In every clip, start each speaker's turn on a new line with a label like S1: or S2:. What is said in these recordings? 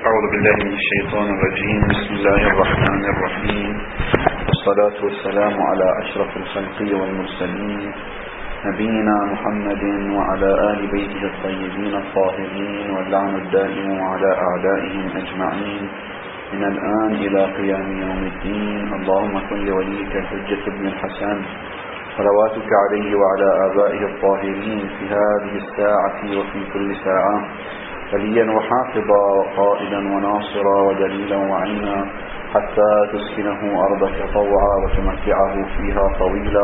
S1: أعوذ بالله من الشيطان الرجيم. بسم الله الرحمن الرحيم، والصلاة والسلام على أشرف الخلق والمرسلين نبينا محمد وعلى آل بيته الطيبين الطاهرين، واللعن الدائم على أعدائهم أجمعين من الآن إلى قيام يوم الدين. اللهم كن لوليك الحجة بن الحسن صلواتك عليه وعلى آبائه الطاهرين في هذه الساعة وفي كل ساعة وليا وحافظا وقائدا وناصرا ودليلا وعينا، حتى تسكنه أرضك طوعا وتمتعه فيها طويلا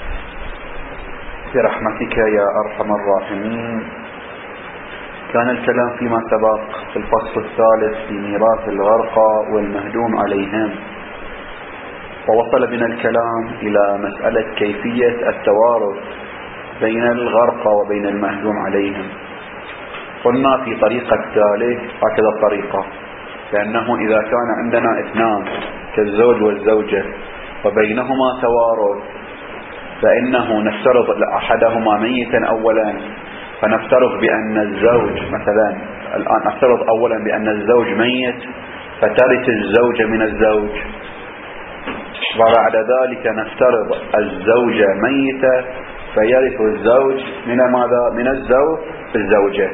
S1: برحمتك يا أرحم الراحمين. كان الكلام فيما سبق في الفصل الثالث في ميراث الغرقى والمهدوم عليهم، ووصل بنا الكلام إلى مسألة كيفية التوارث بين الغرقى وبين المهدوم عليهم. قلنا في طريقة الثالث هكذا الطريقة، لأنه إذا كان عندنا اثنان كالزوج والزوجة وبينهما توارث، فإنه نفترض أحدهما ميتا أولا، فنفترض بأن الزوج مثلا الآن نفترض أولا بأن الزوج ميت فترث الزوجة من الزوج، وبعد ذلك نفترض الزوجة ميتة فيرث الزوج من ماذا؟ من الزوج الزوجة.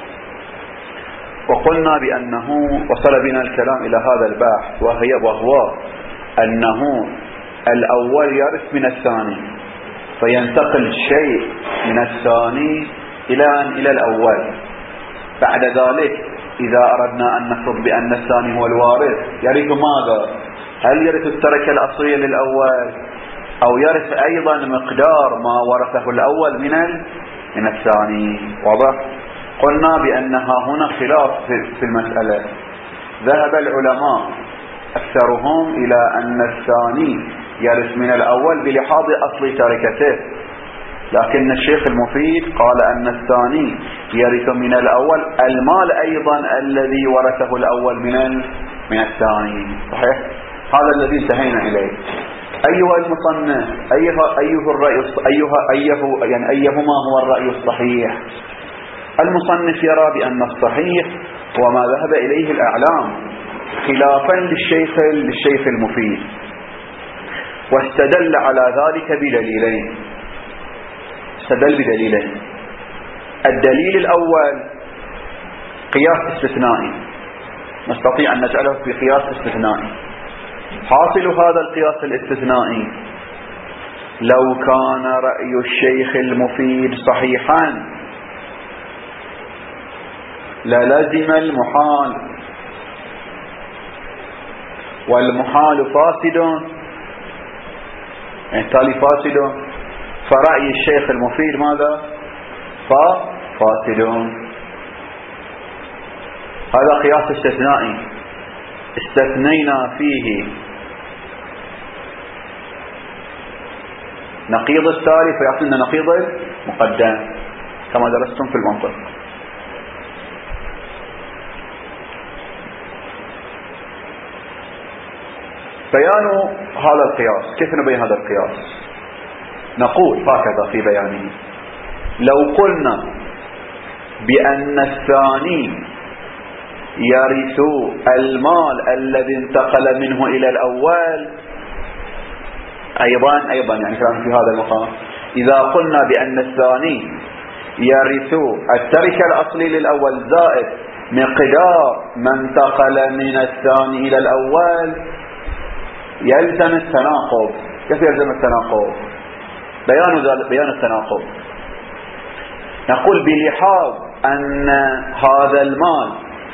S1: وقلنا بأنه وصل بنا الكلام إلى هذا البحث، وهو أنه الأول يرث من الثاني، فينتقل شيء من الثاني إلى الأول. بعد ذلك إذا أردنا أن نفرض بأن الثاني هو الوارث، يرث ماذا؟ هل يرث التركة الأصلية للأول، أو يرث أيضا مقدار ما ورثه الأول من الثاني؟ واضح؟ قلنا بأنها هنا خلاف في المسألة. ذهب العلماء أكثرهم إلى أن الثاني يرث من الأول بلحاظ أصل تركته، لكن الشيخ المفيد قال أن الثاني يرث من الأول المال أيضا الذي ورثه الأول من الثاني. صحيح؟ هذا الذي انتهينا إليه. أيها المصنف، أيهما هو الرأي الصحيح؟ المصنف يرى بأن الصحيح هو ما ذهب إليه الأعلام، خلافا للشيخ المفيد، واستدل على ذلك بدليلين. استدل بدليلين. الدليل الأول قياس استثنائي، نستطيع أن نجعله في قياس استثنائي. حاصل هذا القياس الاستثنائي لو كان رأي الشيخ المفيد صحيحا للزم المحال، والمحال فاسد، بالتالي فاسد، فرأي الشيخ المفيد ماذا؟ فاسد. هذا قياس استثنائي استثنينا فيه نقيض التالي فيعطينا نقيض المقدم كما درستم في المنطق. بيان هذا القياس، كيف نبين هذا القياس؟ نقول هكذا في بيانه: لو قلنا بأن الثاني يرث المال الذي انتقل منه إلى الأول أيضا يعني كلام في هذا المقام، إذا قلنا بأن الثاني يرث التركة الأصلي للأول زائد مقدار ما انتقل من الثاني إلى الأول، يلزم التناقض. كيف يلزم التناقض؟ بيان التناقض. نقول بلحاظ أن هذا المال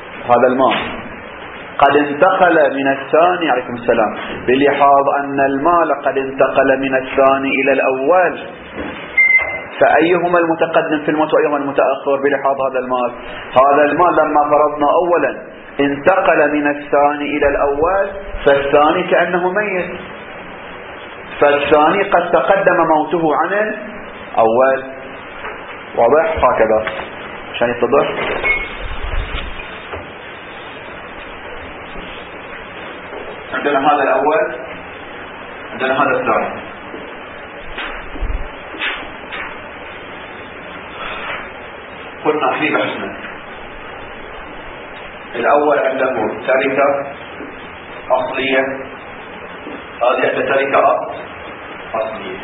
S1: قد انتقل من الثاني، عليكم السلام، بلحاظ أن المال قد انتقل من الثاني إلى الأول، فأيهما المتقدم في الموت وأيهما المتأخر بلحاظ هذا المال؟ هذا المال لما فرضنا أولا انتقل من الثاني إلى الأول، فالثاني كأنه ميت، فالثاني قد تقدم موته عن الأول. واضح؟ هكذا عشان يتضح. عندنا هذا الأول، عندنا هذا الثاني. قلنا في بحثنا الأول عنده تركة أصلية، هذه عنده تركة أصلية.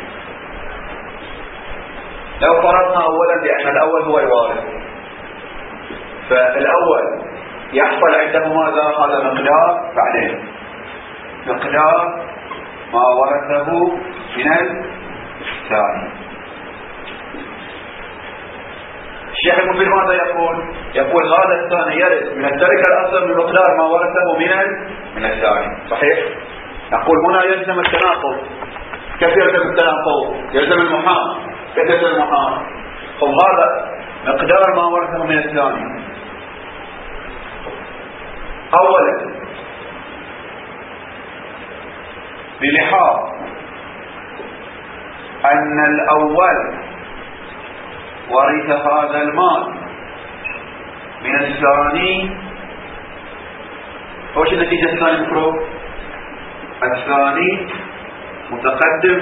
S1: لو فرضنا أولا بأن الأول هو الوارث، فالأول يحصل عنده ماذا؟ هذا مقدار، بعدين مقدار ما ورثه من الثاني. الشيخ المفيد ماذا يقول؟ يقول هذا الثاني يرث من التركة الأصل من مقدار ما ورثه من الثاني. صحيح؟ نقول هنا يلزم التناقض. كيف يلزم التناقض؟ يلزم المحال. كيف يلزم المحال؟ هذا مقدار ما ورثه من الثاني. أولا بلحاظ أن الأول ورث هذا المال من الثاني، وش النتيجة الثانية المفروض؟ الثاني متقدم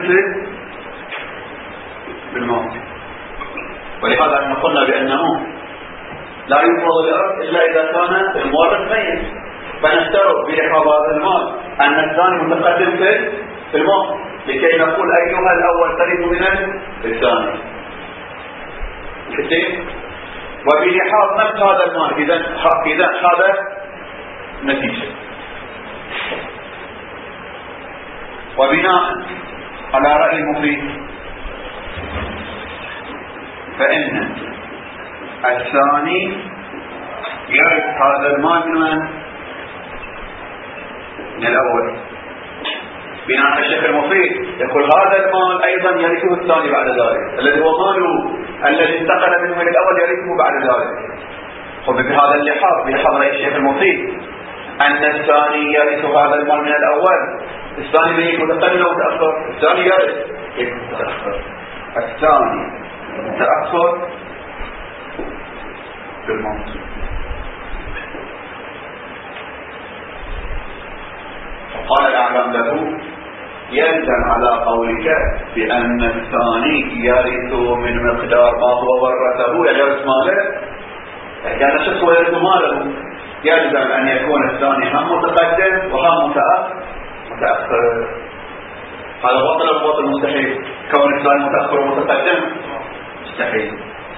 S1: في المال، ولهذا احنا قلنا بأنه لا يفرض الإرث إلا إذا كان المورث ميت، فنفترض بلحاظ هذا المال أن الثاني متقدم في المال لكي نقول أيها الأول ترث من الثاني. وبلحاظ نفس هذا المال إذا هذا نتيجة. وبناء على رأي المفيد فإن الثاني يرث هذا المال من الأول. بناء على الشيخ المفيد يقول هذا المال أيضا يرثه الثاني بعد ذلك، الذي هو ماله الذي انتقل منه من الأول يرثه بعد ذلك. وبهذا اللحاظ بلحاظ رأي الشيخ المفيد أن الثاني يرث هذا المال من الأول. الثاني من متقدم أو متأخر؟ الثاني يرث متأخر. الثاني متأخر بالمال. فقال الأعلام له يلزم على قولك بأن الثاني يرث من مقدار ما هو ورثه، يعني يرث ماله، يعني الشخص هو يرث ماله، يلزم أن يكون الثاني هم متقدم وهم متأخر. هذا باطل أو باطل؟ مستحيل. كون الثاني متأخر ومتقدم مستحيل.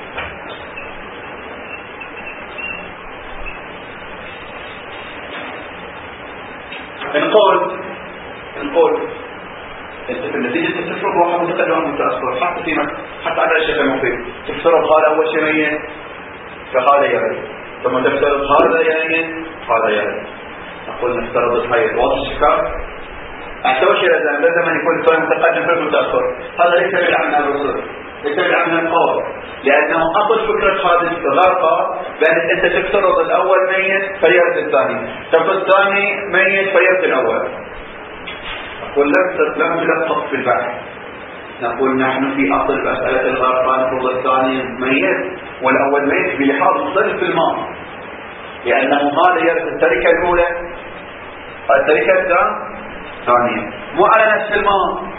S1: نقول انت في النتيجة تفرض واحد متقدم ومتأخر، حتى على الشيخ المفيد تفترض هذا أول شيء ميت فهذا يرث، ثم تفترض هذا هذا يرث. نقول نفترض الحياة واضح الشكاك. أول شيء لازم أن يكون الثاني متقدم في المتأخر. هذا ليس بالعمل الرسول، ليس بالعمل القول، لأنه أصل فكرة هذه الغرفة بأن أنت تفترض الأول ميت فيرث الثاني، تفترض الثاني ميت فيرث الأول. نقول لم تلقط في البحث. نقول نحن في أصل مسألة الغرفة نفرض الثاني ميت والأول ميت بلحاظ مختلف في المال، لأنه هذا يرث التركة الأولى التركة الثانية مو على نفس المال.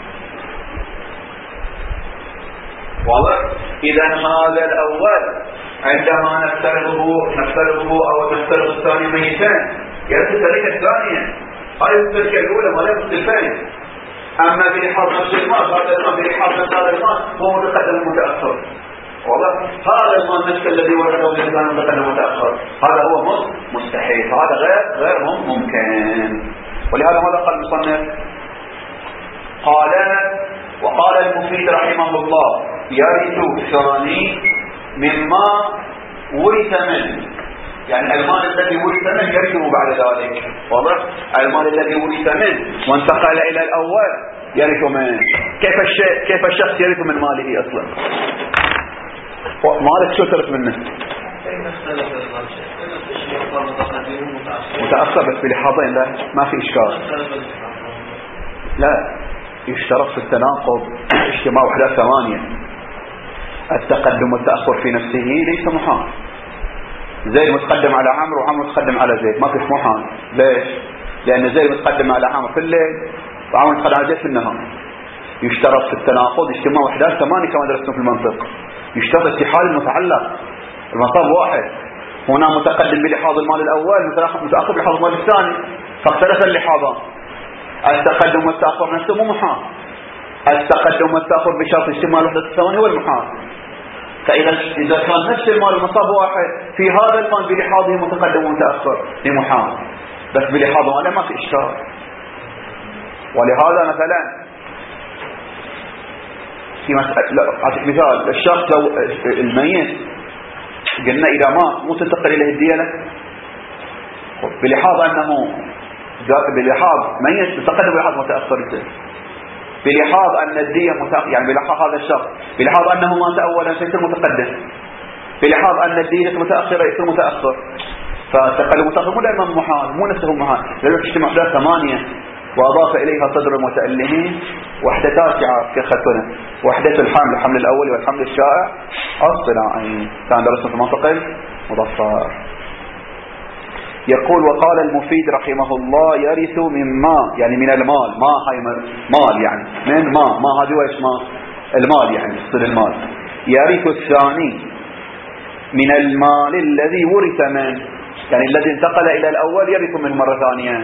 S1: واضح؟ إذا هذا الأول عندما نفترضه أو نفترض الثاني ميتان يرث التركة الثانية، هذه التركة الأولى ما لا مختلفين. أما بلحاظ نفس المال هذا المال بلحاظ نفس هذا المال هو متقدم متأخر. والله هذا المال نفس الذي ورثه الإنسان متقدم متأخر، هذا هو مستحيل، هذا غير ممكن. ولهذا ماذا قال المصنف؟ وقال المفيد رحمه الله يرث الثاني مما ورث منه، يعني المال الذي ورث منه يرثه بعد ذلك. واضح؟ المال الذي ورث منه وانتقل إلى الأول يرث منه. كيف الشخص يرث من ماله أصلا؟ مالك شو ترث منه؟ متأخر بس بلحاظين، لا ما في إشكال. لا يشترط في التناقض اجتماع وحدة ثمانية. التقدم والتأخر في نفسه ليس محال. زيد متقدم على عمرو وعمرو متقدم على زيد، ما في محال. ليش؟ لأن زيد متقدم على عمرو في الليل وعمرو متقدم على زيد في النهار. يشترط في التناقض اجتماع وحدة ثمانية كما درسنا في المنطق. يشترط اتحاد المتعلق، المطلب واحد. هنا متقدم بلحاظ المال الأول، متأخر بلحاظ المال الثاني، فاختلف اللحاظان. التقدم والتأخر نفسه مو محال. التقدم والتأخر بشرط اشتمال وحدة الثواني هو المحال. فإذا كان نفس المال المصاب واحد، في هذا المال بلحاظه متقدم ومتأخر لمحال، بس بلحاظه هذا ما في إشكال. ولهذا مثلا في مسألة، أعطيك مثال، الشخص لو الميت قلنا إذا مات مو تنتقل إليه الدية له، بلحاظ أنه بلحاظ ميت متقدم بلحاظ متأخر، بلحاظ أن الدية يعني بلحاظ هذا الشخص بلحاظ أنه مات أولا فيصير متقدم، بلحاظ أن الدية متأخرة يصير متأخر. فالتقدم متأخر مو دائما محال، مو نفسه محال. لو اجتمع أحداث 8 وأضاف إليها صدر المتألهين وحدة تاسعة كختنا، وحدة الحمل الأول والحمل الشائع الصناعي، كان درسنا في منطقة مظفر. يقول وقال المفيد رحمه الله يرث من ما، يعني من المال، ما هاي مال يعني من ما هذه وإيش ما المال يعني يصل المال. يرث الثاني من المال الذي ورث منه، يعني الذي انتقل إلى الأول يرث منه مرة ثانية.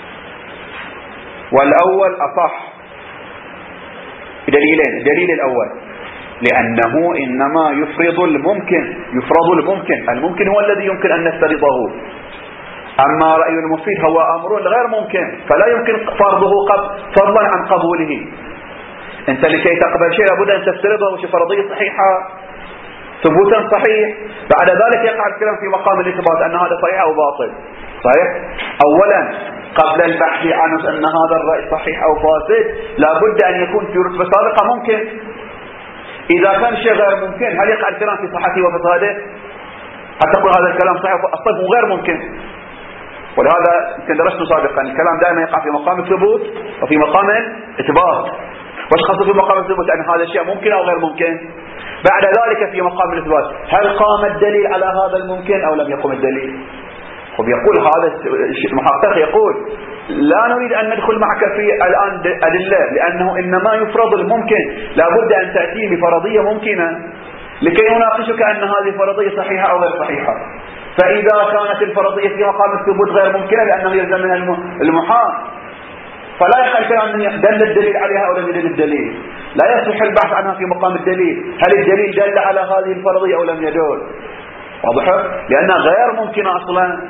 S1: والأول أصح بدليلين. الدليل الأول لأنه إنما يفرض الممكن، الممكن هو الذي يمكن أن نفترضه. أما رأي المفيد هو أمر غير ممكن، فلا يمكن فرضه فضلا عن قبوله. أنت لكي تقبل شيء لابد أن تفترضه وش فرضية صحيحة، ثبوتا صحيح، بعد ذلك يقع الكلام في مقام الإثبات أن هذا صحيح أو باطل. صحيح أولا قبل البحث عن أن هذا الرأي صحيح أو فاسد لابد أن يكون في رتبة سابقة ممكن. إذا كان شيء غير ممكن هل يقع الكلام في صحته وفساده؟ حتى تقول هذا الكلام صحيح أصله غير ممكن. ولهذا يمكن درسنا سابقا الكلام دائما يقع في مقام الثبوت وفي مقام الإثبات. وش خاصة في مقام الثبوت أن هذا الشيء ممكن أو غير ممكن؟ بعد ذلك في مقام الإثبات هل قام الدليل على هذا الممكن أو لم يقم الدليل؟ ويقول هذا المحقق يقول لا نريد أن ندخل معك في الآن أدلة، لأنه إنما يفرض الممكن، لابد أن تأتي بفرضية ممكنة لكي نناقشك أن هذه الفرضية صحيحة أو غير صحيحة. فإذا كانت الفرضية في مقام الثبوت غير ممكنة لأنه يلزم منها المحال، فلا يقع الكلام أن دل الدليل عليها أو لم يدل الدليل، لا يصح البحث عنها في مقام الدليل، هل الدليل دل على هذه الفرضية أو لم يدل؟ واضح؟ لأنها غير ممكنة أصلا.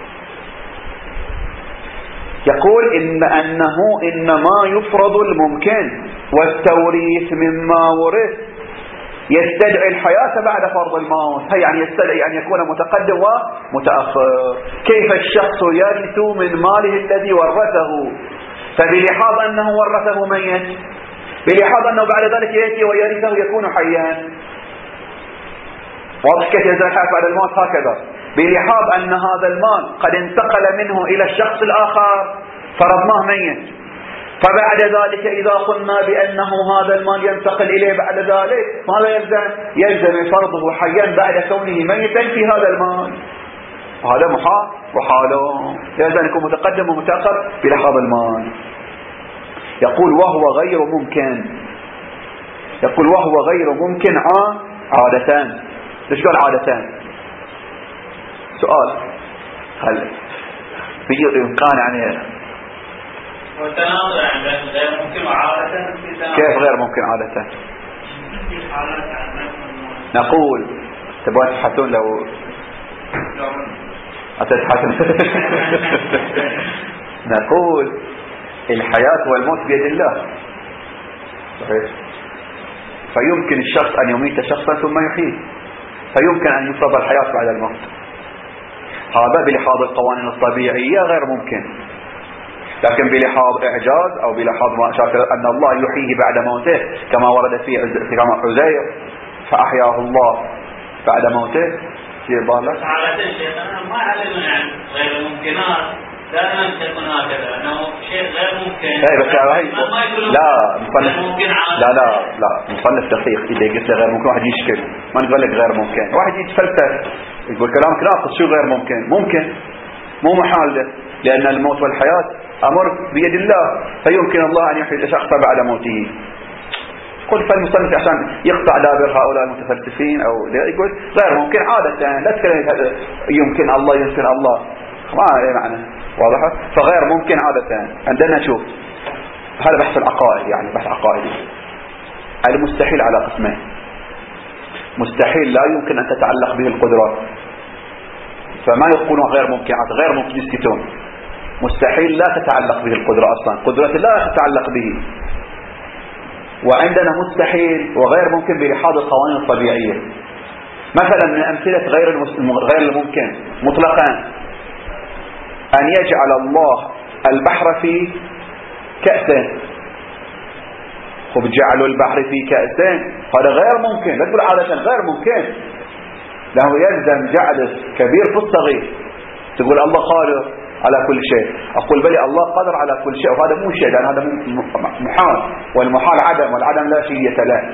S1: يقول أنه إنما يفرض الممكن، والتوريث مما ورث يستدعي الحياة بعد فرض الموت، هي يعني يستدعي أن يكون متقدم ومتأخر. كيف الشخص يرث من ماله الذي ورثه؟ فبلحاظ أنه ورثه ميت، بلحاظ أنه بعد ذلك يأتي ويرثه يكون حيا. واضح كيف يزال الحياة بعد الموت؟ هكذا بلحاظ أن هذا المال قد انتقل منه إلى الشخص الآخر فرضناه ميت، فبعد ذلك إذا قلنا بأنه هذا المال ينتقل إليه بعد ذلك ماذا يلزم فرضه حيا بعد كونه ميتا في هذا المال. وهذا محال وحاله، يلزم يكون متقدم ومتأخر بلحاظ المال. يقول وهو غير ممكن، يقول وهو غير ممكن عادة. ليش قال عادة؟ سؤال هل في إمكان يعني
S2: وتناظر عن غير ممكن وعادة؟
S1: كيف غير ممكن عادة؟ نقول تبغى تبحثون لو أتبحثون نقول الحياة والموت بيد الله، صحيح؟ فيمكن الشخص أن يميت شخصا ثم يحييه، فيمكن أن يفرض الحياة بعد الموت. هذا بلحاظ القوانين الطبيعية غير ممكن، لكن بلحاظ إعجاز أو بلحاظ ما شاكل أن الله يحييه بعد موته كما ورد في عزير فأحياه الله بعد موته في ضالة.
S2: على شيخنا ما علمنا عن غير ممكنات، دائما تكون هكذا أنه شيء غير ممكن.
S1: لا مصنف دقيق. إذا قلت غير ممكن واحد يشكل، ما نقول لك غير ممكن، واحد يتفلسف يقول كلامك ناقص. شو غير ممكن؟ ممكن، مو محال، لأن الموت والحياة أمر بيد الله، فيمكن الله أن يحيي الشخص بعد موته. قل فالمصنف عشان يقطع دابر هؤلاء المتفلسفين أو يقول غير ممكن عادة، لا تكلم يمكن الله يمكن الله، ما معنى واضحة. فغير ممكن عادة عندنا شوف، هذا بحث العقائد، يعني بحث عقائدي. المستحيل على قسمين: مستحيل لا يمكن أن تتعلق به القدرات، فما يقولون غير ممكن، غير ممكن يسكتون. مستحيل لا تتعلق به القدرة أصلا، قدرة لا تتعلق به. وعندنا مستحيل وغير ممكن بلحاظ القوانين الطبيعية. مثلا من أمثلة غير الممكن مطلقا أن يجعل الله البحر في كأسين، وبجعلوا البحر في كأسين، هذا غير ممكن. لا تقول عادة غير ممكن، لأنه يلزم جعل كبير في الصغير. تقول الله قادر على كل شيء، أقول بلي الله قادر على كل شيء، وهذا مو شيء، لأن هذا محال، والمحال عدم، والعدم لا شيء له.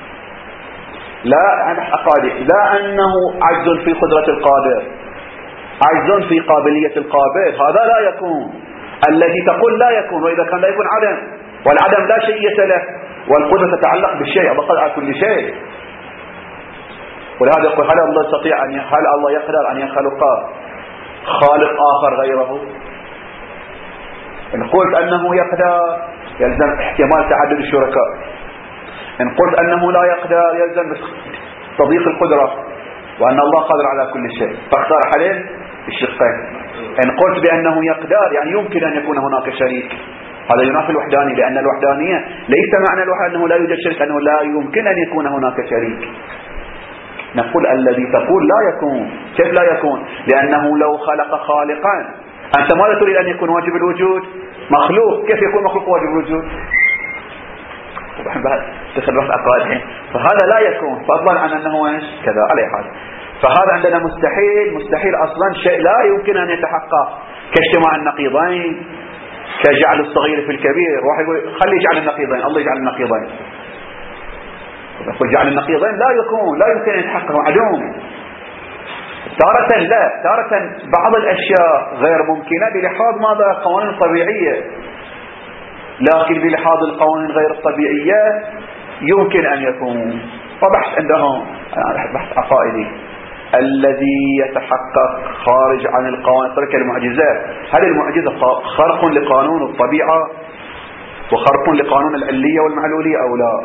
S1: لا عن عقائد، لا أنه عجز في قدرة القادر، عجز في قابلية القابل، هذا لا يكون. الذي تقول لا يكون، وإذا كان لا يكون عدم، والعدم لا شيء له، والقدرة تتعلق بالشيء، الله قادر على كل شيء. ولهذا يقول هل الله يستطيع هل الله يقدر أن يخلق خالق آخر غيره؟ إن قلت أنه يقدر يلزم احتمال تعدد الشركاء، إن قلت أنه لا يقدر يلزم تضييق القدرة، وأن الله قادر على كل شيء، فاختار حلين الشقين. إن قلت بأنه يقدر يعني يمكن أن يكون هناك شريك، هذا ينافي الوحدانية، لأن الوحدانية ليس معنى الوحدانية أنه لا يوجد شريك، أنه لا يمكن أن يكون هناك شريك. نقول الذي تقول لا يكون. كيف لا يكون؟ لأنه لو خلق خالقا، أنت ماذا تريد أن يكون واجب الوجود؟ مخلوق، كيف يكون مخلوق واجب الوجود؟ تخلف عقائد، فهذا لا يكون، فضلا عن أنه إيش كذا على حال. فهذا عندنا مستحيل. مستحيل أصلا شيء لا يمكن أن يتحقق، كاجتماع النقيضين، كجعل الصغير في الكبير. واحد يقول خلي يجعل النقيضين، الله يجعل النقيضين، يقول جعل النقيضين لا يكون، لا يمكن أن يتحقق، معدوم. تارة لا، تارة بعض الأشياء غير ممكنة بلحاظ ماذا؟ قوانين طبيعية، لكن بلحاظ القوانين غير الطبيعية يمكن أن يكون. وبحث عندهم بحث عقائدي الذي يتحقق خارج عن القوانين، ترك المعجزات. هل المعجزة خرق لقانون الطبيعة وخرق لقانون العلية والمعلولية أو لا؟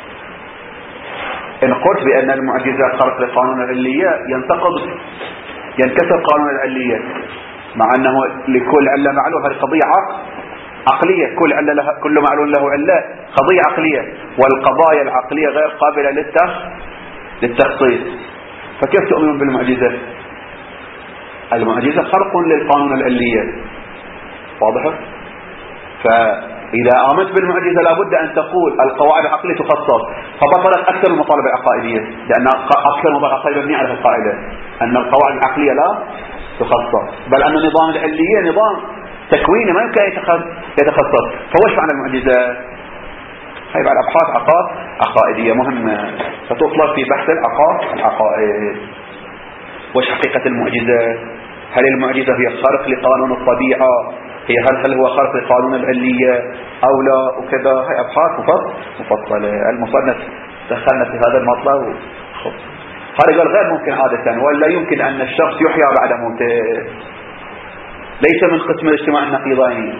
S1: إن قلت بأن المعجزة خرق لقانون العلية ينكسر قانون العلية، مع أنه لكل علة معلول، هذه قضية عقلية، كل معلول له علة، قضية عقلية، والقضايا العقلية غير قابلة للتخصيص. فكيف تؤمن بالمعجزة؟ المعجزة خرق للقانون العلية، واضح؟ فإذا آمنت بالمعجزة لابد أن تقول القواعد العقلية تخصص، فبطلت أكثر المطالب العقائدية، لأن أكثر المطالب العقائدية مبنية على القاعدة أن القواعد العقلية لا تخصص، بل أن النظام العلية نظام تكويني ما يمكن يتخصص. فوش معنى المعجزة؟ هاي بعد أبحاث عقائدية مهمة فتطلب في بحث العقائد. وش حقيقة المعجزة؟ هل المعجزة هي خارق لقانون الطبيعة؟ هل هو خارق لقانون العلية أو لا؟ وكذا هاي أبحاث مفصلة. المصنف دخلنا في هذا المطلب. هذا قال غير ممكن عادة، ولا يمكن أن الشخص يحيى بعد موته، ليس من قسم الاجتماع النقيضين.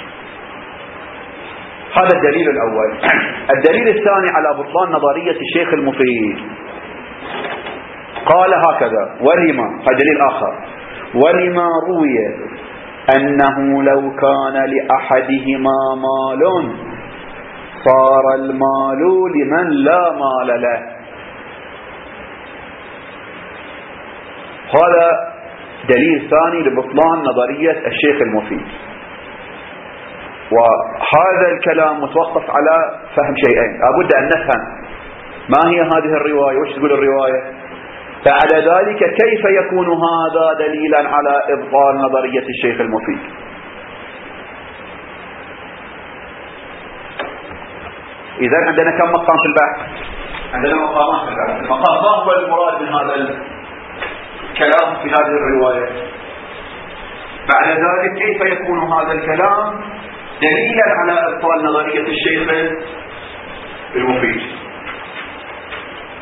S1: هذا الدليل الأول. الدليل الثاني على بطلان نظرية الشيخ المفيد، قال هكذا: ولما، هذا دليل آخر، ولما روي أنه لو كان لأحدهما مال صار المال لمن لا مال له. هذا دليل ثاني لبطلان نظرية الشيخ المفيد. وهذا الكلام متوقف على فهم شيئين، لابد أن نفهم ما هي هذه الرواية، وش تقول الرواية، بعد ذلك كيف يكون هذا دليلا على إبطال نظرية الشيخ المفيد. إذا عندنا كم مقام في البحث؟ عندنا مقامات في البحث. المقام ما هو المراد من هذا الكلام في هذه الرواية؟ بعد ذلك كيف يكون هذا الكلام دليلا على إبطال نظرية الشيخ المفيد.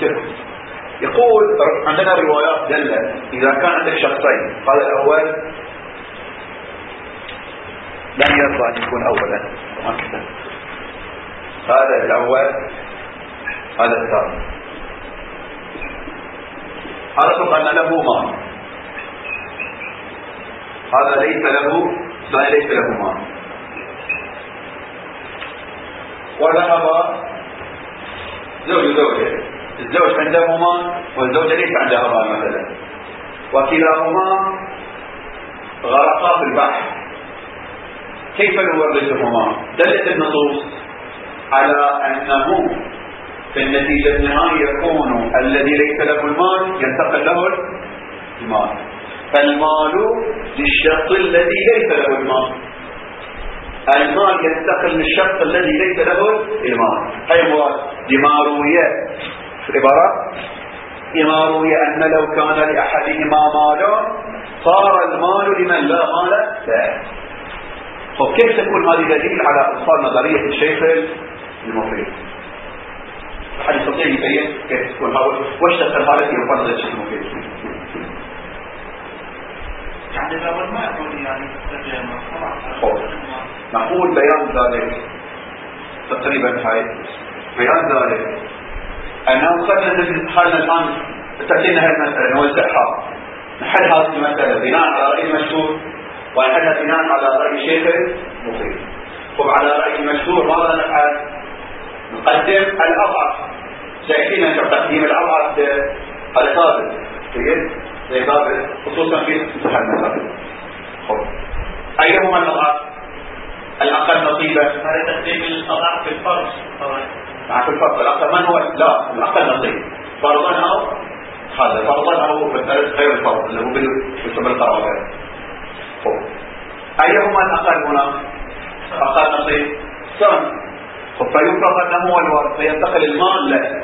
S1: يقول عندنا روايات دلت إذا كان عندك شخصين، هذا الأول لن يرضى أن يكون أولا، هذا الأول هذا الثاني، هذا سبق أن له مال، هذا ليس له، ثاني ليس له مال، وذهب زوج وزوجة، الزوج عنده مال والزوجة ليس عندها مال مثلا، وكلاهما غرقا في البحر، كيف نورثهما؟ دلت النصوص على أنه في النتيجة النهائية يكون الذي ليس له المال ينتقل له المال، فالمال للشخص الذي ليس له المال، المال ينتقل للشخص الذي ليس له المال. هي مراد لما روي في العبارة، لما روي أن لو كان لأحدهما مال صار المال لمن لا مال له. طب كيف تكون هذه دليل على إبطال نظرية الشيخ المفيد؟ أحد يستطيع يبين كيف تكون هذا وش تفعل في إبطال نظرية الشيخ المفيد؟
S2: يعني الأول ما يقول يعني
S1: نقول بيان ذلك تقريبا هاي بيان ذلك أنه خلنا الآن تأتينا هذه المسألة نوزعها، نحل هذه المسألة بناء على رأي المشهور ونحلها بناء على رأي الشيخ المفيد. وعلى رأي المشهور ماذا نفعل؟ نقدم الأضعف، سيأتينا تقديم الأضعف هذا ثابت زي ثابت خصوصا في مسح المسائل. أيهما الأضعف؟ الأقل نصيبا،
S2: هذا تقديم الأضعف في الفرض طبعا.
S1: في الفرض الأقل من هو؟ لا الأقل نصيب فرضا أو هذا فرضا أو غير الفرض اللي هو بسبب القرابة. أيهما الأقل هنا؟ أقل نصيب ثاني. فيفرض أنه هو الوارث فينتقل المال له.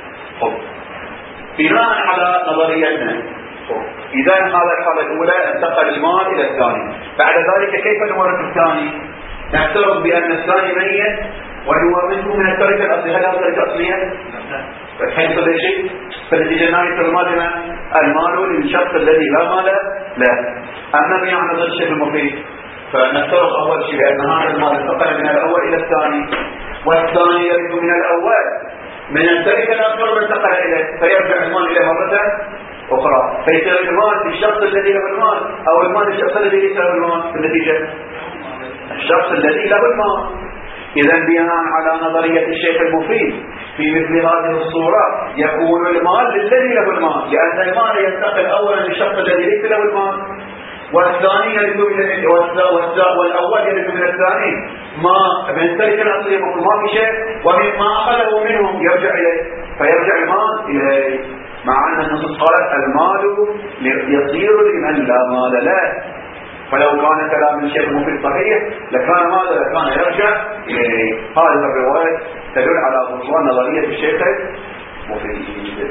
S1: بناء على نظريتنا إذا هذا الحالة الأولى انتقل المال إلى الثاني، بعد ذلك كيف نورث الثاني؟ نفترض بأن الثاني ميت ونورثه من التركة الأصلية. هل هذا التركة الأصلية؟ حيث هذا شيء فالنتيجة النهائية المال المال للشخص الذي لا مال له. أما بناء على نظرية الشيخ المفيد فنفترض أول شيء بأن هذا المال انتقل من الأول إلى الثاني، والثاني يرث من الأول من التركة الأكبر انتقل إليه، فيرجع المال إلى مرة أخرى، فيصير المال للشخص الذي له المال أو المال للشخص الذي ليس له المال. في النتيجة الشخص الذي له المال. إذا بناء على نظرية الشيخ المفيد في مثل هذه الصورة يكون المال للذي له المال، لأن المال ينتقل أولا للشخص الذي ليس له المال، والثاني يرث من والأول يرث من الثاني ما من تلك الأصلية ما في شيء، ومما أخذه منهم يرجع إليه، فيرجع المال إليه. مع أن النصوص قالت المال يصير لمن لا مال له، فلو كان كلام الشيخ المفيد صحيح لكان ماذا؟ لكان يرجع إليه. هذه الرواية تدل على بطلان نظرية الشيخ المفيد.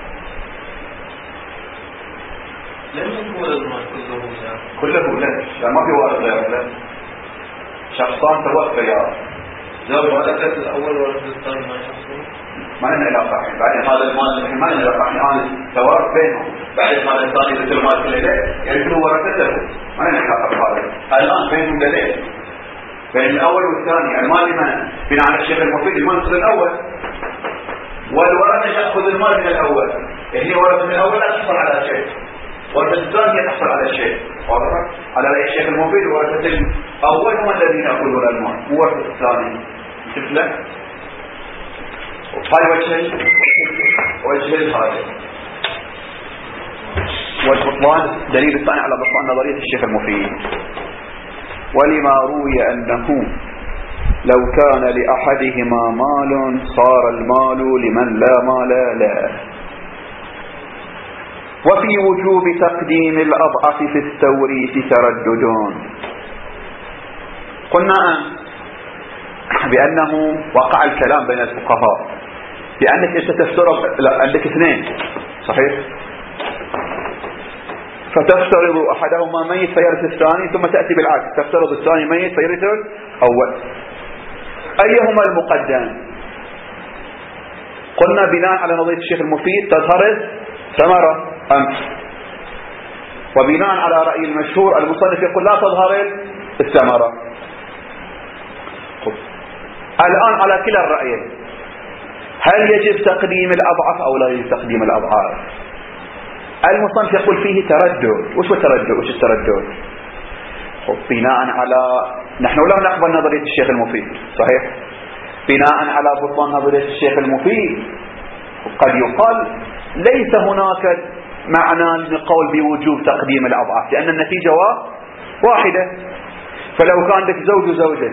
S2: لم يكون المال
S1: كله لا ما في وارث غير لا، شخصان توفيا
S2: زوج ورثة الأول ورثة الثاني ما يحصلون،
S1: ما لنا علاقة. بعدين هذا المال ما لنا علاقة، الآن توارث بينهم، بعد المال الثاني مثل المال كله يرثه ورثته، ما لنا علاقة بهذا. الآن بينهم دليل بين الأول والثاني، المال لمن؟ بناء على الشيخ المفيد المال يأخذ الأول، والورثة يأخذ المال من الأول. يعني ورثة من الأول لا تحصل على شيء، ورثة الثانية تحصل على شيء. واضح؟ على رأي الشيخ المفيد ورثة الأول هم الذين يأخذون المال، ورثة الثاني شوف له. هاي وجه هذا والبطلان دليل الثاني على بطلان نظرية الشيخ المفيد. ولما روي أنه لو كان لأحدهما مال صار المال لمن لا مال له. وفي وجوب تقديم الأضعف في التوريث ترددون. قلنا بأنه وقع الكلام بين الفقهاء بأنك أنت تفترض عندك اثنين صحيح، فتفترض أحدهما ميت فيرث الثاني، ثم تأتي بالعكس تفترض الثاني ميت فيرث الأول. أيهما المقدم؟ قلنا بناء على نظرية الشيخ المفيد تظهر الثمرة أمس، وبناء على رأي المشهور المصنف يقول لا تظهر الثمرة. الآن على كلا الرأيين هل يجب تقديم الأضعف أو لا يجب تقديم الأضعاف؟ المصنف يقول فيه تردد. وش التردد؟ بناء على نحن لا نقبل نظرية الشيخ المفيد صحيح، بناء على بطلان نظرية الشيخ المفيد قد يقال ليس هناك معنى للقول بوجوب تقديم الأضعاف، لأن النتيجة واحدة. فلو كان لك زوج وزوجة،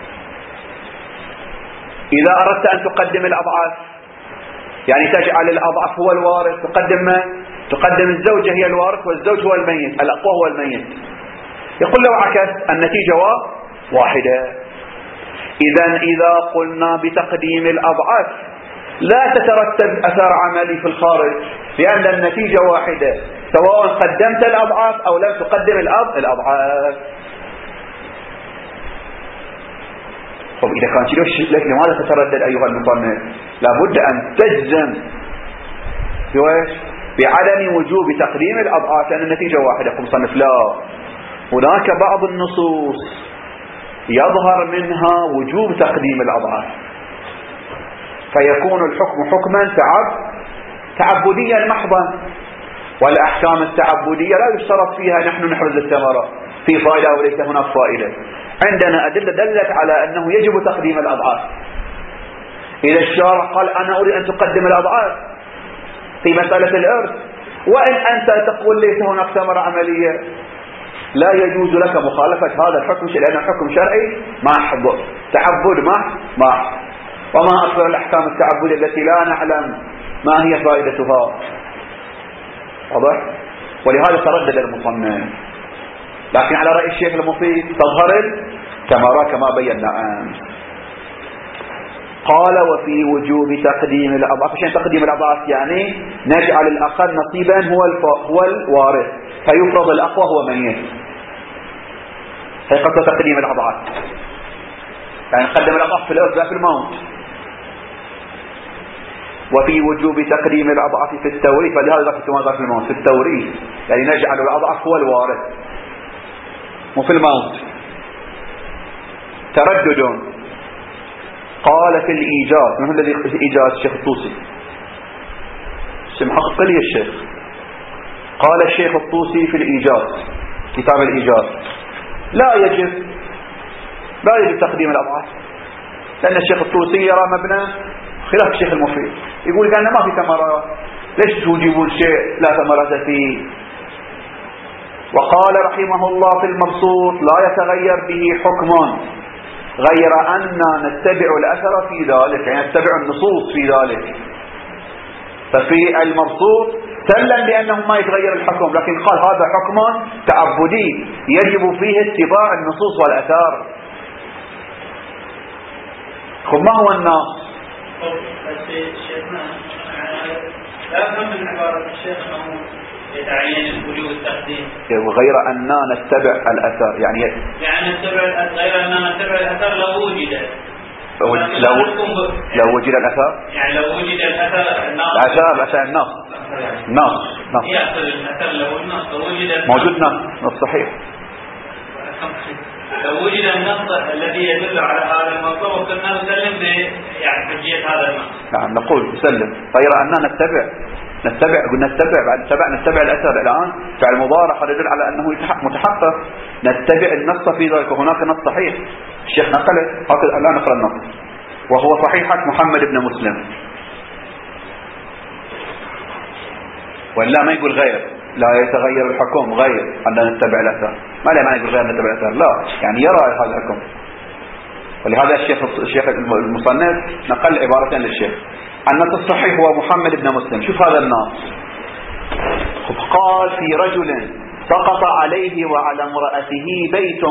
S1: إذا أردت أن تقدم الأضعاف يعني تجعل الأضعف هو الوارث، تقدم الزوجة هي الوارث والزوج هو الميت، الأقوى هو الميت. يقول لو عكست النتيجة واحدة. إذا قلنا بتقديم الأضعاف لا تترتب أثر عملي في الخارج، لأن النتيجة واحدة سواء قدمت الأضعاف أو لم تقدم الأضعاف. طب إذا كان شيء لماذا تتردد أيها المصنف؟ لابد أن تجزم بعدم وجوب تقديم الأضعاف لأن النتيجة واحدة. يقول المصنف لا، هناك بعض النصوص يظهر منها وجوب تقديم الأضعاف، فيكون الحكم حكما تعبديا محضا، والأحكام التعبدية لا يشترط فيها نحن نحرز الثمرة في فائدة أو ليس هناك فائدة. عندنا أدلة دلت على أنه يجب تقديم الأضعاف. إذا الشارع قال أنا أريد أن تقدم الأضعاف في مسألة الإرث، وإن أنت تقول ليس هناك ثمرة عملية، لا يجوز لك مخالفة هذا الحكم لأنه حكم شرعي محض، تعبد محض. وما أكثر الأحكام التعبدية التي لا نعلم ما هي فائدتها. واضح؟ ولهذا تردد المصنف. لكن على رأي الشيخ المفيد تظهر الثمرة كما بينا أمس. قال وفي وجوب تقديم الأضعاف. عشان تقديم الأضعاف يعني نجعل الأقل نصيبا هو الوارث، فيفرض الأقوى هو ميت. هي قصة تقديم الأضعاف، يعني نقدم الأضعاف في الأرض لا في الموت. وفي وجوب تقديم الأضعاف في التوريث، فلهذا ذكرت ماذا في الموت؟ في التوريث يعني نجعل الأضعاف هو الوارث مو في الموت. تردد. قال في الإيجاز، من هو الذي في الإيجاز؟ الشيخ الطوسي، محقق لي الشيخ. قال الشيخ الطوسي في الإيجاز، كتاب الإيجاز، لا يجب تقديم الأضعاف، لأن الشيخ الطوسي يرى مبنى خلاف الشيخ المفيد، يقول لأن ما في ثمرات، ليش تجيبون شيء لا ثمرة فيه؟ وقال رحمه الله في المبسوط لا يتغير به حكم غير أن نتبع الأثر في ذلك، يعني نتبع النصوص في ذلك. ففي المبسوط سلم بأنه ما يتغير الحكم، لكن قال هذا حكم تعبدي يجب فيه اتباع النصوص والأثار. ما هو النص؟
S2: لا أفهم من عبارة الشيخ أنه يتعين وجوب التقديم
S1: غير أننا نتبع الأثر، يعني
S2: نتبع غير أننا نتبع الأثر لو وجد
S1: لو وجد الأثر،
S2: يعني لو وجد الأثر
S1: النص
S2: يأخذ الأثر لو النص وجد
S1: موجود نص صحيح.
S2: لو وجد النص الذي يدل على هذا الموضوع كنا نسلم يعني حجية هذا النص. نعم
S1: نقول نسلم غير أننا نتبع الأثر. الآن فعل مضارع قد يدل على أنه متحقق، نتبع النص في ذلك، وهناك نص صحيح الشيخ نقله، هكذا الآن نقرأ النص وهو صحيحة محمد بن مسلم، ولا ما يقول غير لا يتغير الحكم غير أن نتبع الأثر. ما لا معنى يقول غير نتبع الأثر، لا يعني يرى هذا الحكم. ولهذا الشيخ المصنف نقل عبارة للشيخ. النص الصحيح هو محمد بن مسلم. شوف هذا النص، قال في رجل سقط عليه وعلى امرأته بيت،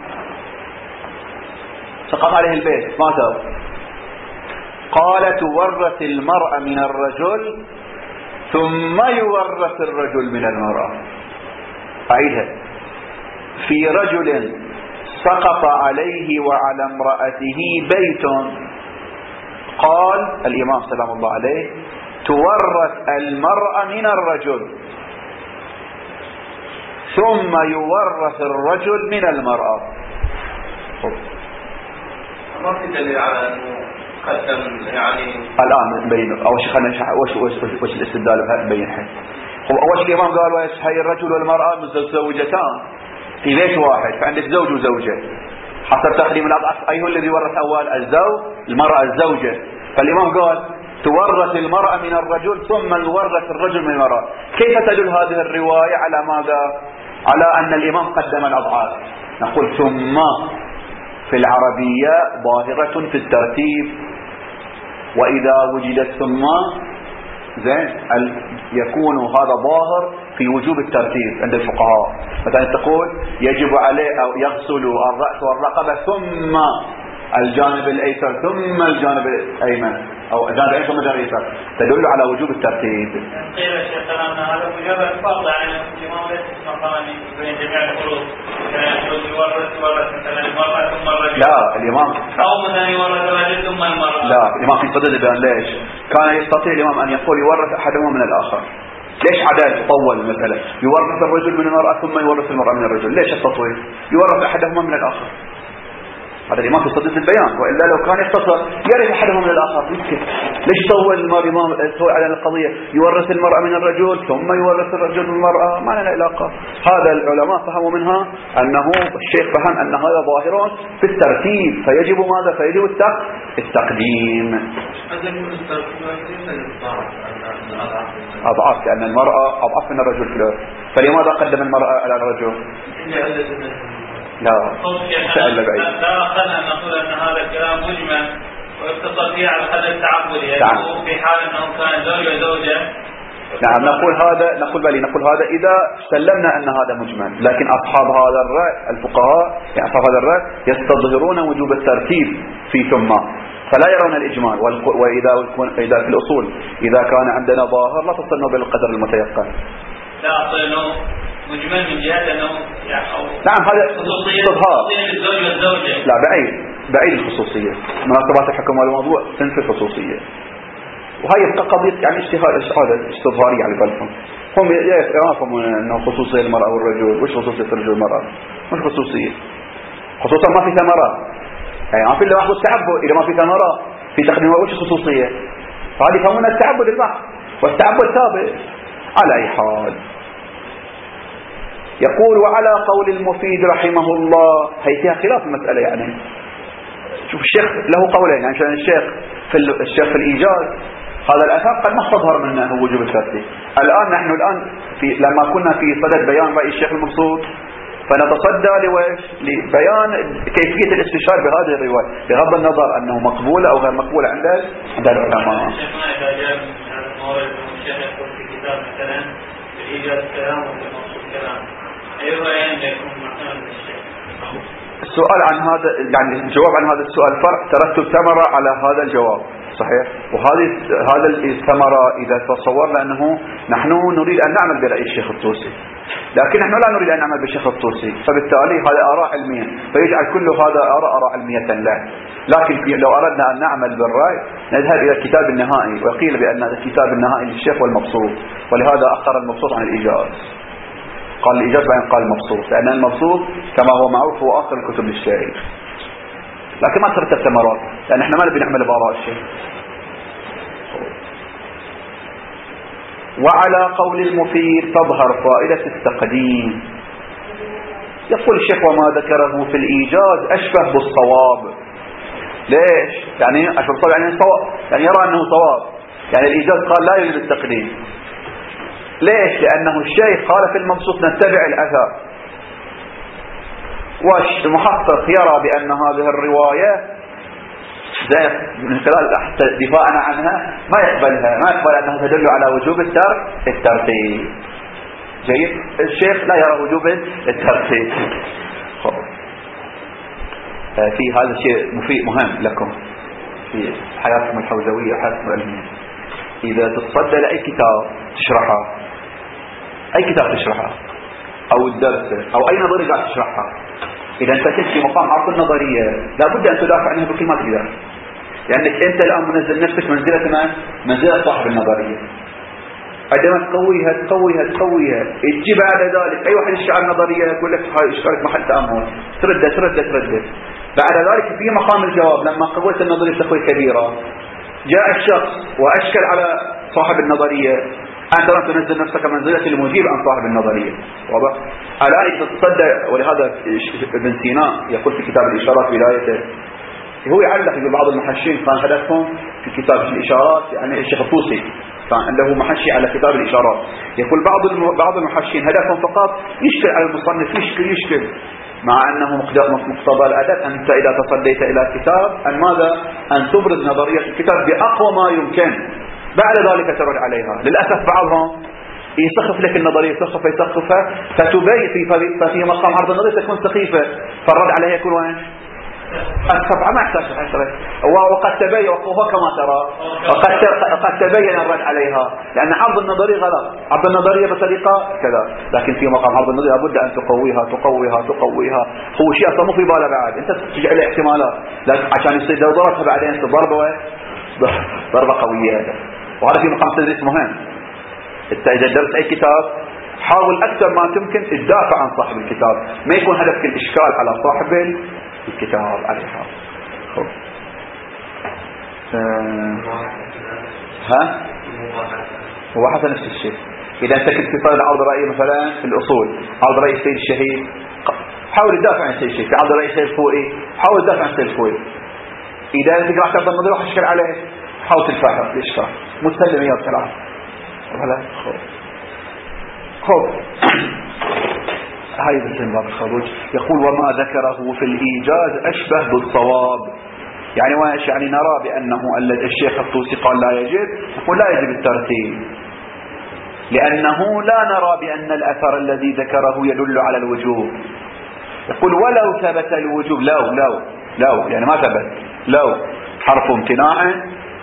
S1: سقط عليه البيت ماذا؟ قال تورث المرأة من الرجل ثم يورث الرجل من المرأة. أعيدها. في رجل سقط عليه وعلى امرأته بيت، قال الإمام سلام الله عليه تورث المرأة من الرجل ثم يورث الرجل من المرأة.
S2: ما في دليل على أنه قدم يعني
S1: الآن نبين أول شيء خلينا نشرح وش الاستدلال نبين الحين. أول شيء الإمام قال هاي الرجل والمرأة متزوجتان في بيت واحد فعندك زوج وزوجة حسب تقديم الأضعف أيه الذي ورث أول الزوج المرأة الزوجة. فالإمام قال تورث المرأة من الرجل ثم يورث الرجل من المرأة. كيف تدل هذه الرواية على ماذا؟ على أن الإمام قدم الأضعاف. نقول ثم في العربية ظاهرة في الترتيب وإذا وجدت ثم زين يكون هذا ظاهر في وجوب الترتيب عند الفقهاء. مثلا تقول يجب عليه أو يغسل الرأس والرقبة ثم الجانب الأيسر ثم الجانب الأيمن أو الجانب الأيمن ثم الجانب الأيسر تدل على وجوب الترتيب.
S2: قيل الشيخ كلامنا هذا مجرد فرض يعني الإمام ليس مقامي بين جميع الفروض يورث مثلا المرأة ثم الرجل.
S1: لا الإمام
S2: أو مثلا يورث الرجل ثم المرأة.
S1: لا الإمام في صدد البيان. ليش؟ كان يستطيع الإمام أن يقول يورث أحدهما من الآخر. ليش عدال تطول المسألة؟ يورث الرجل من المرأة ثم يورث المرأة من الرجل. ليش التطويل؟ يورث أحدهما من الآخر. هذا الإمام في صدد البيان. وإلا لو كان يختصر يرث أحدهما من الآخر يسكت. ليش طول الإمام على القضية يورث المرأة من الرجل ثم يورث الرجل من المرأة؟ ما لنا علاقة. هذا العلماء فهموا منها أنه الشيخ فهم أن هذا ظاهر في الترتيب فيجب ماذا؟ فيجب التقديم. أضعاف لأن المرأة أضعف من الرجل في الأرض. فلماذا قدم المرأة على الرجل؟ لا سأل بعيد.
S2: لا أخذنا أن نقول أن هذا الكلام مجمل ويتصل فيه على الخلل التعبدي يعني في حال أنه كان زوج وزوجة.
S1: نعم نقول هذا إذا سلمنا أن هذا مجمل. لكن أصحاب هذا الرأي الفقهاء يعني أصحاب هذا الرأي يستظهرون وجوب الترتيب في ثم فلا يرون الإجمال. وإذا في الأصول إذا كان عندنا ظاهر لا تصلنا بالقدر المتيقن.
S2: لا أصلنا مجمل من جهة أنه
S1: نعم هذا استظهار
S2: الزوج والزوجة.
S1: لا بعيد الخصوصية. مناسبات الحكم والموضوع تنفي الخصوصية. وهي يبقى قضية يعني هذا استظهارية على بالهم. هم يفهمون أنه خصوصية المرأة والرجل. وش خصوصية الرجل والمرأة؟ مش خصوصية. خصوصا ما في ثمرة يعني ما في إلا محض التعبد. إذا ما في ثمرة في تقديم وش خصوصية؟ فهذه يفهمون التعبد البحث والتعبد ثابت. على أي حال يقول وعلى قول المفيد رحمه الله هي فيها خلاف المسألة يعني. شوف الشيخ له قولين يعني عشان الشيخ في الإيجاز هذا الأثر قد ما استظهر منه وجوب الترتيب. نحن الآن لما كنا في صدد بيان رأي الشيخ المقصود فنتصدى لبيان كيفية الاستشهاد بهذه الرواية بغض النظر أنه مقبولة أو غير مقبولة عند العلماء.
S2: الشيخ ما إذا جاء هذا المورد الشيخ يقول في كتاب مثلا في الإيجاز كلام وفي المقصود كلام أي رأيين يكون محتمل للشيخ؟
S1: السؤال عن هذا يعني الجواب عن هذا السؤال فرع ترتب ثمرة على هذا الجواب صحيح. هذا الثمرة إذا تصورنا أنه نحن نريد أن نعمل برأي الشيخ الطوسي لكن نحن لا نريد أن نعمل بالشيخ الطوسي فبالتالي هذا آراء علمية فيجعل كل هذا آراء علمية له. لكن لو أردنا أن نعمل بالرأي نذهب إلى الكتاب النهائي وقيل بأن الكتاب النهائي للشيخ والمبسوط ولهذا أخر المبسوط عن الإيجاز. قال الإيجاز بعدين قال المبسوط لأن المبسوط كما هو معروف هو آخر الكتب للشيخ لكن ما ترتب ثمرات لأن احنا ما نبي نعمل بآراء الشيخ. وعلى قول المفيد تظهر فائدة التقديم. يقول الشيخ وما ذكره في الإيجاز أشبه بالصواب. ليش؟ يعني أشبه بالصواب يعني صواب يعني يرى أنه صواب يعني الإيجاز قال لا يوجد التقديم. ليش؟ لأنه الشيخ قال في المبسوط نتبع الأثر والمحقق يرى بأن هذه الرواية من خلال دفاعنا عنها ما يقبل أنها تدل على وجوب الترتيب. جيد. الشيخ لا يرى وجوب الترتيب. في هذا الشيء مهم لكم في حياتكم الحوزوية وحياتكم العلمية. إذا تتصدى لأي كتاب تشرحه أو الدرس أو أي نظرية قاعد تشرحها إذا أنت تجي مقام عرض النظرية لابد أن تدافع عنها بكل ما تقدر لأنك أنت الآن منزل نفسك منزلة من؟ منزلة صاحب النظرية. عندما تقويها تجي بعد ذلك أي واحد يشعر النظرية يقول لك هاي إشكالك محل تأمل، ترد. بعد ذلك في مقام الجواب لما قويت النظرية تقوية كبيرة جاء الشخص وأشكل على صاحب النظرية، أنت لا تنزل نفسك منزلة المجيب عن صاحب النظرية. واضح؟ الآن تتصدى، ولهذا ابن سينا يقول في كتاب الإشارات بدايته، هو يعلق يقول بعض المحشين كان هدفهم في كتاب الإشارات، يعني الشيخ الطوسي كان عنده محشي على كتاب الإشارات، يقول بعض المحشين هدفهم فقط يشكل على المصنف، يشكل مع أنه مقتضى الأدب أنت إذا تصديت إلى كتاب أن ماذا؟ أن تبرز نظرية الكتاب بأقوى ما يمكن، بعد ذلك ترد عليها. للأسف بعضهم يسخف لك النظرية، يسخفها فتبين ففي مقام عرض النظرية تكون سخيفة، فالرد عليها يكون وين؟ السبعة ما يحتاج حشرة، وقد تبين وقوها كما ترى، وقد تبين الرد عليها، لأن عرض النظرية غلط، عرض النظرية بطريقة كذا، لكن في مقام عرض النظرية لابد أن تقويها. هو شيء أصلا مو في باله بعد، أنت تجعل احتمالات عشان يصير ضربها بعدين ضربة قوية. وهذا في مقام تدريس مهم. أنت إذا درست أي كتاب حاول أكثر ما تمكن تدافع عن صاحب الكتاب، ما يكون هدفك الإشكال على صاحب الكتاب عليها. خب هو حسن نفس الشيء. إذا أنت كنت في صدد عرض رأي مثلا في الأصول، عرض رأي السيد الشهيد، حاول تدافع عن السيد الشهيد. في عرض رأي السيد الخوئي حاول تدافع عن السيد الخوئي. إذا أنت راح تعرض النظرية راح تشكل عليه، حاول تدفعها الإشكال، متسلم إياه بسرعة. خب هاي بس باب الخروج. يقول وما ذكره في الإيجاز أشبه بالصواب، يعني وايش؟ يعني نرى بأنه الشيخ الطوسي قال لا يجب، نقول لا يجب الترتيب، لأنه لا نرى بأن الأثر الذي ذكره يدل على الوجوب. يقول ولو ثبت الوجوب، لو يعني ما ثبت، لو حرف امتناع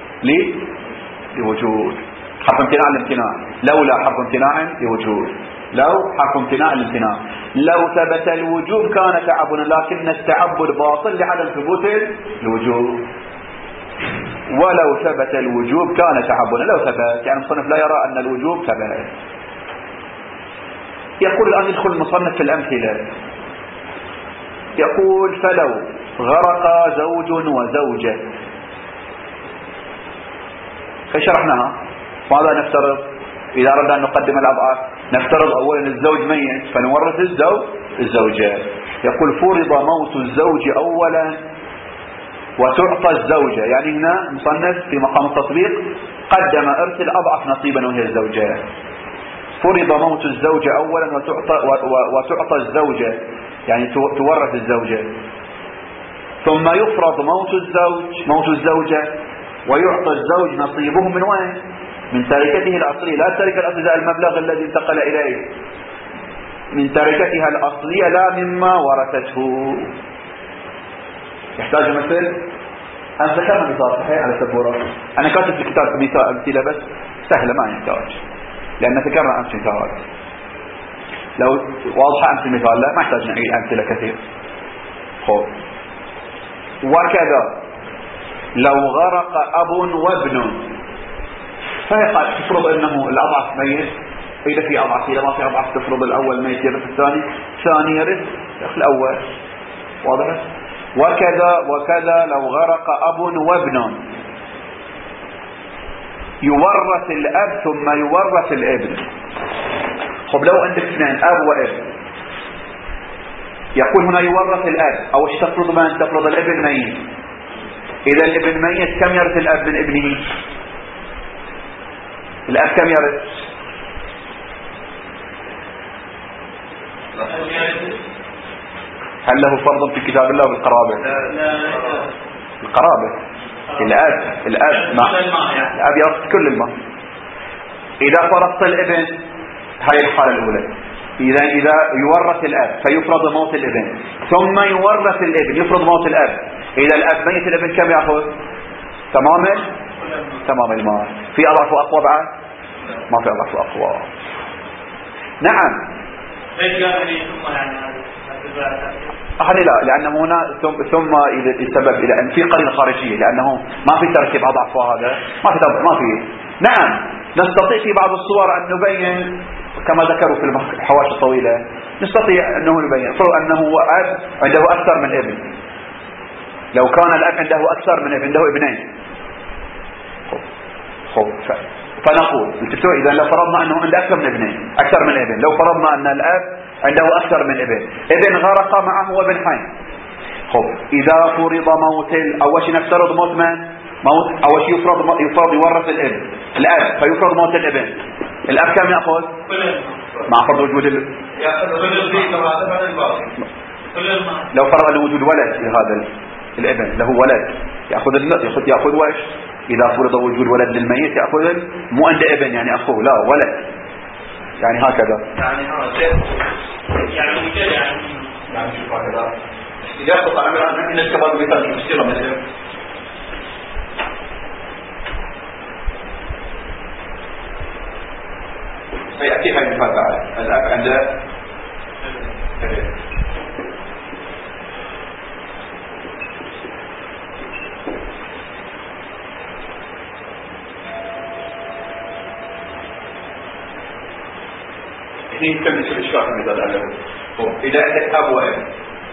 S1: لوجود، حرف امتناع الامتناع، لولا حرف امتناع لوجود، لو حرف امتناع الامتناع. لو ثبت الوجوب كان تعبنا، لكن التعبد باطل لعدم ثبوت الوجوب. ولو ثبت الوجوب كان تعبنا، لو ثبت يعني المصنف لا يرى أن الوجوب ثبت. يقول الآن يدخل المصنف في الأمثلة، يقول فلو غرق زوج وزوجة، شرحناها. ماذا نفترض إذا أردنا أن نقدم الأضعاف؟ نفترض أولا الزوج ميت فنورث الزوجة. يقول فرض موت الزوج أولا وتعطى الزوجة، يعني هنا مصنف في مقام التطبيق قدم إرث الأضعف نصيبا وهي الزوجة. فرض موت الزوجة أولا وتعطى الزوجة، يعني تورث الزوجة، ثم يفرض موت الزوجة ويعطى الزوج نصيبه من وين؟ من تركته الأصلية، لا التركة الأصلية المبلغ الذي انتقل إليه، من تركتها الأصلية لا مما ورثته. يحتاج مثل أنا ذكرنا مثال صحيح على سبورة، أنا كاتب في كتاب مثال أمثلة بس سهلة ما يحتاج، لأن ذكرنا أمس مثال، لو واضحة أمس المثال لا ما يحتاج نعيد أمثلة كثير. خب وكذا لو غرق أب وابن، فهي قال تفرض أنه الأضعف ميت، إذا في أضعف، إذا ما في أضعف تفرض الأول ميت يرث الثاني، ثاني يرث الأول. واضح؟ وكذا لو غرق أب وابن يورث الأب ثم يورث الابن. خب لو عندك اثنين أب وابن، يقول هنا يورث الأب، أو ايش تفرض؟ من تفرض الابن ميت. إذا الابن ميت كم يرث الأب من ابنه؟ الأب كم يرث؟ هل له فرض في كتاب الله بالقرابة؟ القرابة الأب يرث كل المال. إذا فرضت الابن، هاي الحالة الأولى، إذا يورث الأب فيفرض موت الابن، ثم يورث الابن يفرض موت الأب. إذا الأب ميت الابن كم يأخذ؟ تمام المال. في أضعف وأقوى بعد؟ ما في أضعف وأقوى. نعم. لا، لأنه هنا ثم السبب إلى أن في قرينة خارجية، لأنه ما في ترتيب أضعف، وهذا ما في. نعم نستطيع في بعض الصور أن نبين كما ذكروا في الحواشي الطويلة، نستطيع أنه نبين فرض أنه أب عنده أكثر من ابن، لو كان الأب عنده أكثر من ابن، عنده ابنين، فنقول إذا لو فرضنا أنه عنده أكثر من ابنين، أكثر من ابن، لو فرضنا أن الأب عنده أكثر من ابن غرق معه وابن حي، إذا فرض موت أول شيء نفترض موت من؟ أول شيء يفرض يورث الأب، فيفرض موت الابن. الأب كم يأخذ؟ مع فرض وجود لو فرض أنه وجود ولد لهذا الابن، له ولد يأخذ وش؟ إذا فرض وجود ولد للميت يأخذ مو عند ابن يعني أخوه، لا ولد، يعني هكذا. يعني شوف هكذا إذا قطع عمران من الكبار بيطلع مستيرة مثل سيأتي هاي المثال بعد. الأب عنده اثنين كم يصير إشكال في المثال الأول. إذا عندك أب وابن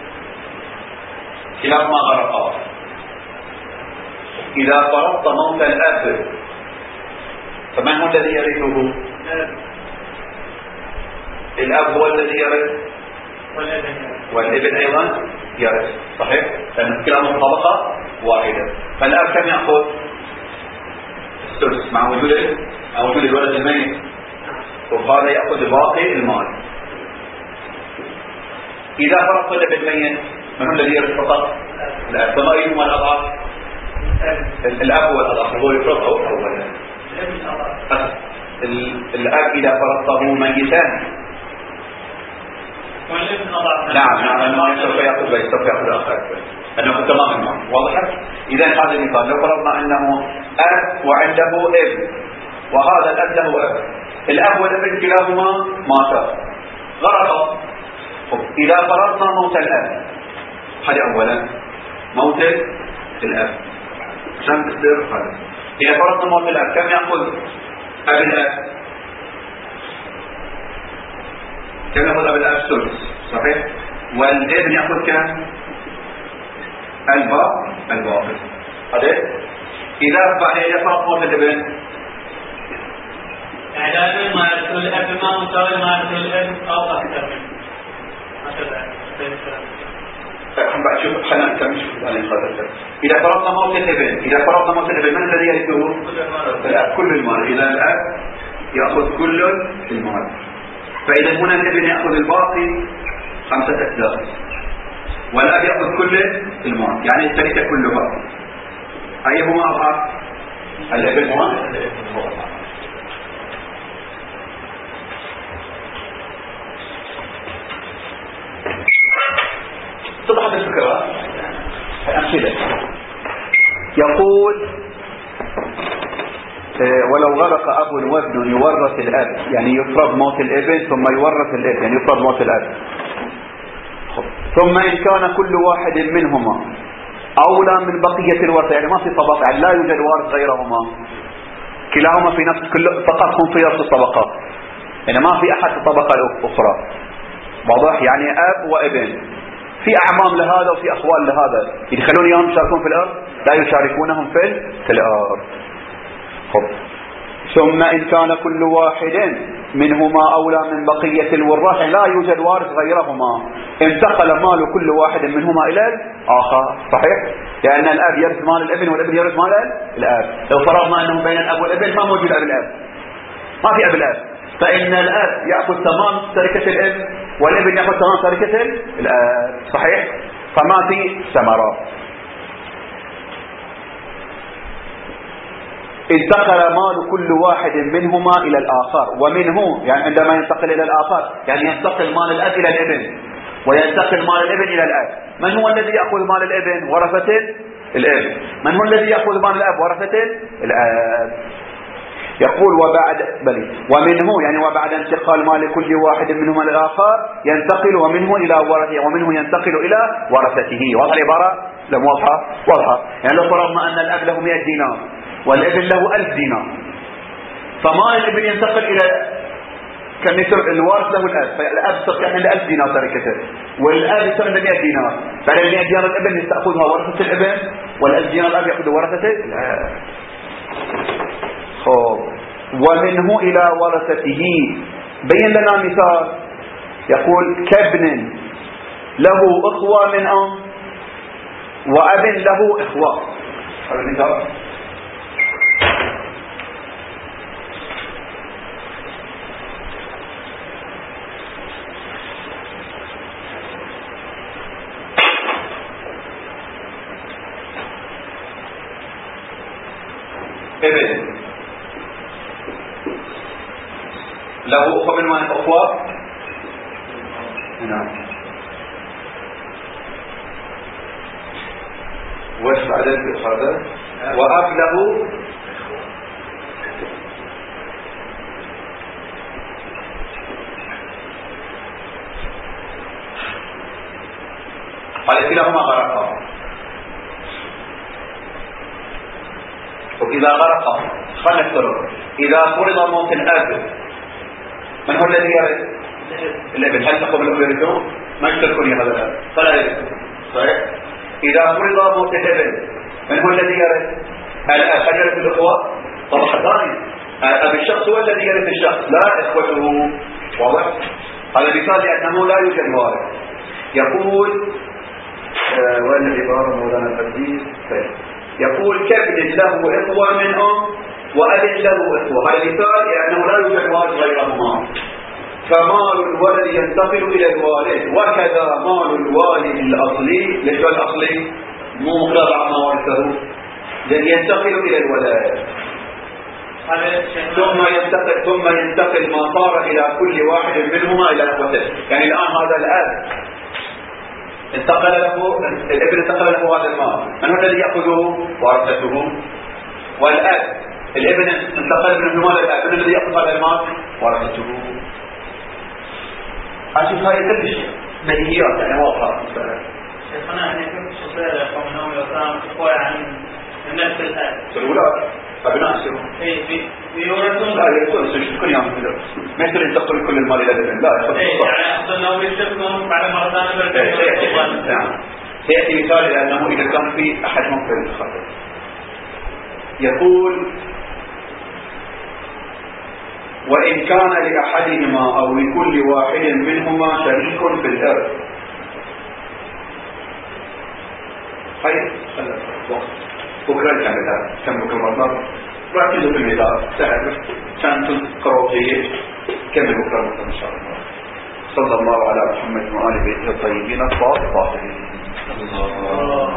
S1: كلاهما غرقا، إذا فرضت موت الأب فمن هو الذي يرثه؟ الأب هو الذي يرث والابن أيضا يرث، صحيح؟ لأن كلاهما طبقة واحدة. فالأب كم يأخذ؟ الثلث مع وجود الولد الميت، وهذا يأخذ باقي المال. إذا فرضت الابن ميت من هو الذي يرث فقط؟ الأب. فما أيهما الأضعف؟ الأب هو الأضعف، هو يفرض أولا. الأب إذا فرضته ميتا نعم ما سوف يأخذ أخر أنه تمام المال. واضح؟ إذا هذا المثال لو فرضنا أنه أب وعنده ابن، وهذا الأب له أب، الأب والابن كلاهما ماتا غرقا. إذا فرضنا موت الأب، هذا أولا موت الأب عشان تصير هذا. إذا فرضنا موت الأب كم يأخذ أب الأب؟ كم يأخذ أب الأب؟ ثلث، صحيح؟ والابن يأخذ كم؟ الباقي. هذا إذا فرض موت الابن
S2: يعني ما يرث الأب ما مساوي ما يرث الابن أو أكثر منه هكذا.
S1: بعد شوف خلينا نكمل شوف هذا. إذا فرضنا موت الابن من الذي يرثه؟ الأب كل المال. إذا الأب يأخذ كل المال، فإذا هنا الابن يأخذ الباقي 5 أسداس والأب يأخذ كل المال، يعني التركة كلها. أيهما أضعف؟ الابن هو أضعف. تضحك الفكرة. أمثلة يقول ولو غرق أب وابن يورث الأب، يعني يفرض موت الابن ثم يورث الابن، يعني يفرض موت الأب. ثم إن كان كل واحد منهما أولى من بقية الورثة، يعني ما في طبقة، يعني لا يوجد وارث غيرهما، كلاهما في نفس فقط هم في نفس الطبقات، يعني ما في أحد الطبقة الأخرى. واضح؟ يعني أب وابن في أعمام لهذا وفي أخوال لهذا، يدخلون إياهم يشاركون في الأرض؟ لا يشاركونهم في الأرض. ثم إن كان كل واحد منهما أولى من بقية الوراث، لا يوجد وارث غيرهما، انتقل مال كل واحد منهما إلى الآخر، صحيح؟ لأن الأب يرث مال الابن والابن يرث مال الأب. لو فرضنا أنه بين الأب والابن ما موجود أب الأب، ما في أب الأب، فإن الأب يأخذ تمام تركة الابن والابن يأخذ تمام تركة الأب، صحيح؟ فما في ثمرة. انتقل مال كل واحد منهما إلى الآخر، ومنه يعني عندما ينتقل إلى الآخر يعني ينتقل مال الأب إلى الابن وينتقل مال الابن إلى الأب. من هو الذي يأخذ مال الابن؟ ورثة الابن. من هو الذي يأخذ مال الأب؟ ورثة الأب. يقول ومنه يعني وبعد انتقال مال كل واحد منهما للآخر ينتقل ومنه ينتقل إلى ورثته. واضحة العبارة؟ لم واضحة. يعني لو فرضنا أن الأب له 100 دينار والابن له 1000 دينار، فمال الابن ينتقل إلى كمثل الوارث له الأب، فالأب صار عنده 1000 دينار تركته، والأب يصير عنده 100 دينار، بعد 100 دينار الابن يستأخذها ورثة الابن، وال1000 دينار الأب يأخذ ورثته. لا. ومنه إلى ورثته. بين لنا مثال، يقول كابن له أخوة من أم وأب له إخوة. هذا المثال. ابن له أخوة من أخوة. نعم. وش بعدين هذا؟ وأب له قال كلاهما غرقا. وإذا غرق خلق إذا فرض موت الأب من هو الذي يرث؟ الابن. هل تقوم الأب يرثون؟ ما يشتركون هذا الأب فلا يرث. صحيح. إذا فرض موت الابن من هو الذي يرث؟ الأب. هل يرث الأخوة؟ طبعا ثاني أب الشخص هو الذي يرث الشخص لا إخوته. واضح؟ هذا مثال لأنه لا يوجد وارث. يقول وين العبارة مولانا القديس؟ يقول كابن له إخوة من أم وأب له إخوة. هذا مثال لأنه لا يوجد وارث غيرهما، فمال الولد ينتقل إلى الوالد، وكذا مال الوالد الأصلي. ليش الأصلي؟ مو مقرر عما ورثه، لأن ينتقل إلى الولد ثم ينتقل ما صار إلى كل واحد منهما إلى إخوته. يعني الآن هذا الأب انتقل له الابن، انتقل له هذا المال، من هو الذي يأخذه؟ ورثته. والأب الابن انتقل من المال الأب، من الذي يأخذ هذا المال؟ ورثته. أشوف هاي كل شيء بديهيات يعني واضحة.
S2: شيخنا أن يكون شخصية قومناهم يوصام إخوة عن نفس الأب
S1: الأولاد أبناء سيرون
S2: يورثون.
S1: لا يورثون كل يوم كله، ما يصير ينتقل كل المال إلى الابن. لا يأخذ.
S2: يعني أصلا لو يشتركون بعد مرتان بركة.
S1: نعم. سيأتي مثال لأنه إذا كان في أحد ممكن الخطر. يقول وإن كان لأحدهما أو لكل واحد منهما شريك في الإرث. خير بكرة المثال كم بكرة مرات ركزوا في المثال تعرف كان تذكروا جيد كمل بكرة مرات إن شاء الله. صلى الله على محمد وآل بيته الطيبين الطاهرين.